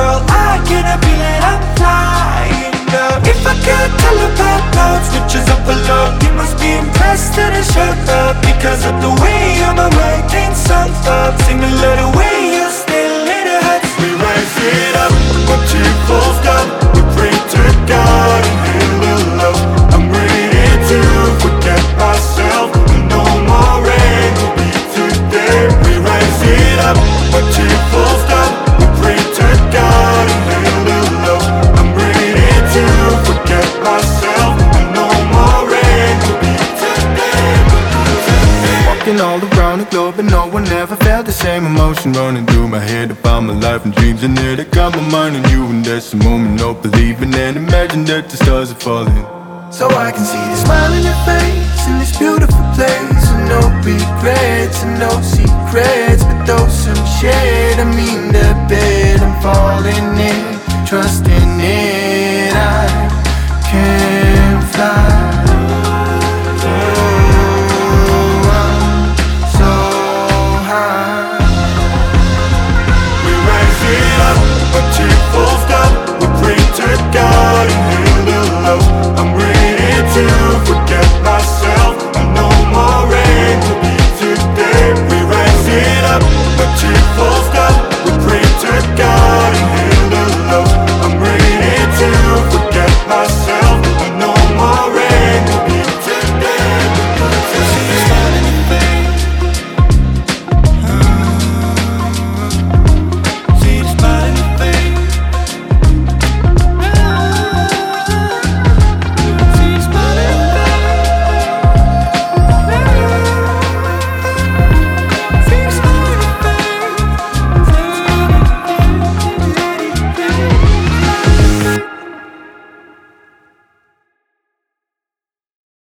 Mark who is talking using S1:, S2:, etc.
S1: girl, I get a feeling I'm flying up. If I could telepath clouds, switches up below, you must be impressed that I showed up. Because of the way I'm a writing songs up, similar to way you still in the heads. We rise it up, watch it full stop. We pray to God and hail the love. I'm ready to forget myself, and no more rain will be today. We rise it up, watch it full stop. We pray to God and hail the love. I'm ready to forget myself, and no more rain will be today.
S2: Walking all around the globe and no one ever felt the same emotion running through my head about my life and dreams. And there they got my mind on you, and that's the moment of believing. And imagine that the stars are falling,
S1: so I can see the smile in your face in this beautiful place. And no regrets and no secrets, but those some shade. I mean the bed I'm falling